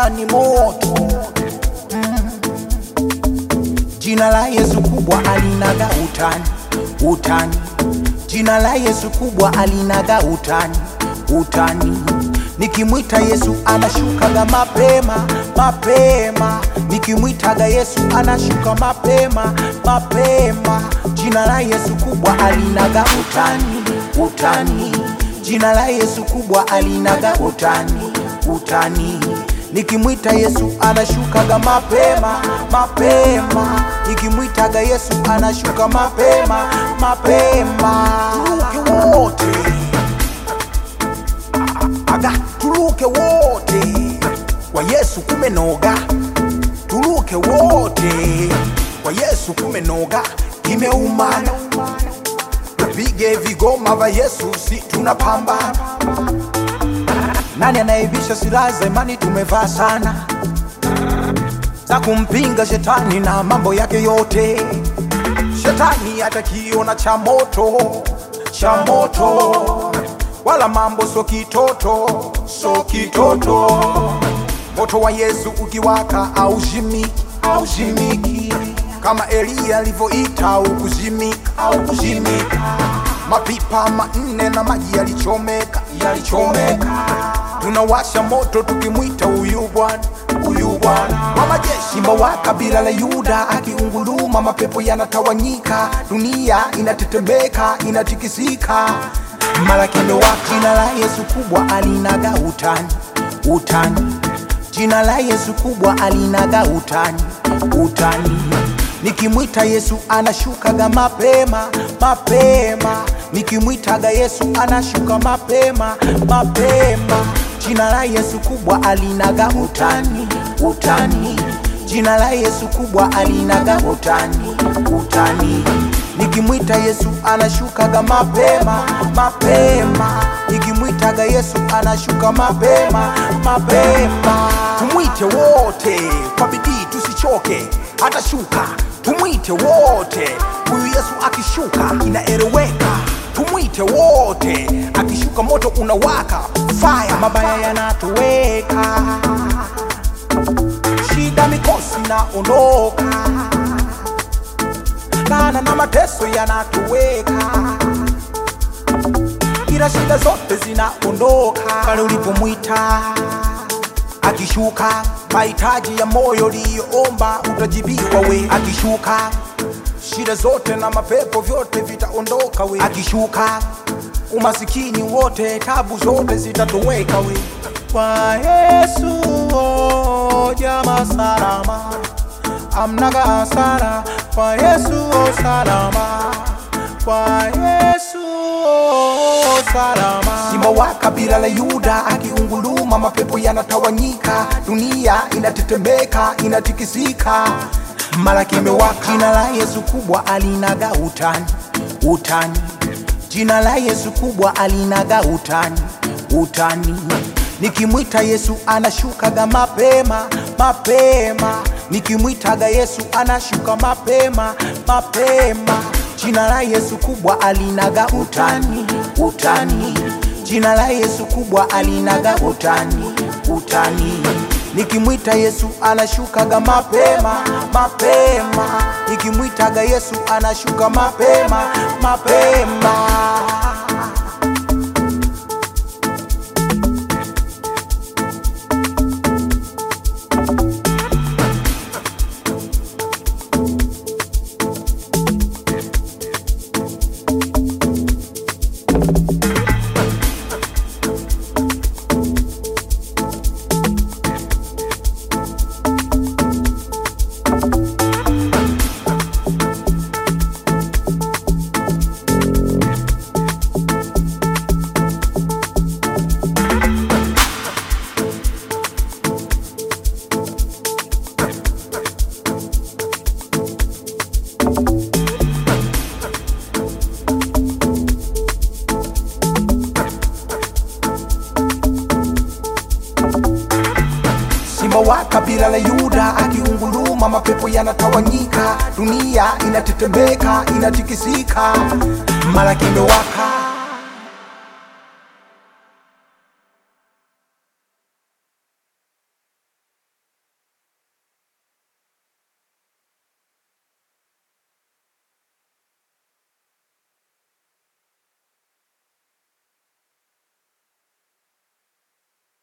dunia ni moto. Jina la Yesu kubwa alinaga utani, utani. Jina la Yesu kubwa alinaga utani, utani. Nikimwita Yesu anashukaga mapema, mapema. Nikimwitaga Yesu anashuka mapema, mapema. Jina la Yesu kubwa alinaga utani, utani. Jina la Yesu kubwa alinaga utani, utani. Nikimwita Yesu anashukaga mapema, mapema. Nikimwitaga Yesu anashuka mapema, mapema. Tuluke wote, aga tuluke wote, kwa Yesu kumenoga. Tuluke wote, kwa Yesu kumenoga. Kimeumana, tupige vigoma vya Yesu, si tunapambana. Nani anaibisha silaha za imani tumevaa sana, za kumpinga shetani na mambo yake yote. Shetani atakiona cha moto, cha moto. Wala mambo so kitoto, so kitoto. Moto wa Yesu ukiwaka au jimiki, kama Elia alivyoita ukuzimika, au kuzimika. Mapipa manne na maji yalichomeka, yalichomeka. Tunawasha moto tukimwita huyu Bwana, huyu Bwana wa majeshi. Simba wa kabila la Yuda akiunguruma, mapepo yanatawanyika, dunia inatetemeka, inatikisika. Mara kimewaka. Jina la Yesu kubwa alinaga utani, utani. Jina la Yesu kubwa alinaga utani, utani. Nikimwita Yesu anashukaga mapema, mapema. Nikimwitaga Yesu anashuka mapema, mapema. Jina la Yesu kubwa alinaga utani, utani. Jina la Yesu kubwa alinaga utani, utani. Nikimwita Yesu anashukaga mapema, mapema. Nikimwitaga Yesu anashuka mapema, mapema. Tumwite wote kwa bidii tusichoke, atashuka. Tumwite wote, huyu Yesu akishuka inaeleweka. Tumwite wote, akishuka moto unawaka, fire. Mabaya yanatoweka, shida mikosi naondoka, laana na mateso yanatoweka, kila shida zote zinaondoka pale ulipomwita. Akishuka, mahitaji ya moyo uliyoomba utajibiwa we. Akishuka, shida zote na mapepo vyote vitaondoka we. Akishuka, umasikini wote, tabu zote zitatoweka we. Kwa Yesu jama salama, amnaga hasara. Kwa Yesu salama, kwa Yesu salama. Simba wa kabila la Yuda akiunguruma, mapepo yanatawanyika, dunia inatetemeka, inatikisika. Mara kimewaka. Jina la Yesu kubwa alinaga utani, utani. Jina la Yesu kubwa alinaga utani, utani. Nikimwita Yesu anashukaga mapema, mapema. Nikimwitaga Yesu anashuka mapema, mapema. Jina la Yesu kubwa alinaga utani, utani. Jina la Yesu kubwa alinaga utani, utani. Nikimwita Yesu anashukaga mapema, mapema. Nikimwitaga Yesu anashuka mapema, mapema. Simba wa kabila la Yuda akiunguruma, mapepo yanatawanyika, dunia inatetemeka, inatikisika. Mara kimewaka.